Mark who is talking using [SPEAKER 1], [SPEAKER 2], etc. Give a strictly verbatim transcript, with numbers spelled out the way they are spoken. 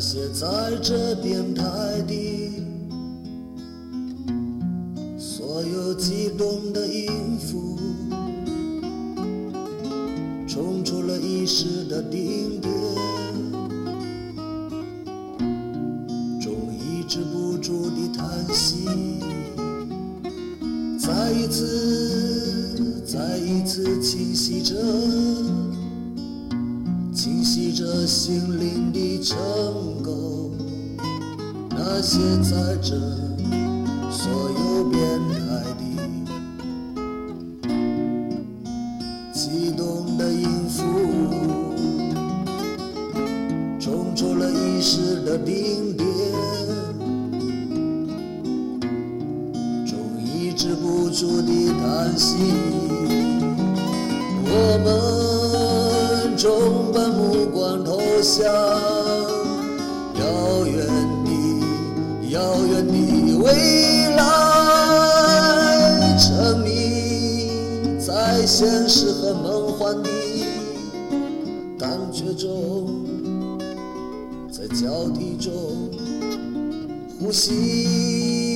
[SPEAKER 1] 些在这电台的所有激动的音符，冲出了一时的顶点，中抑制不住的叹息，再一次再一次清晰着清晰着心灵的尘垢，那些在这所有变态的激动的音符，冲出了一时的顶点，中抑制不住的叹息，我们终把目光投向遥远的遥远的未来，沉迷在现实和梦幻的感觉中，在交替中呼吸。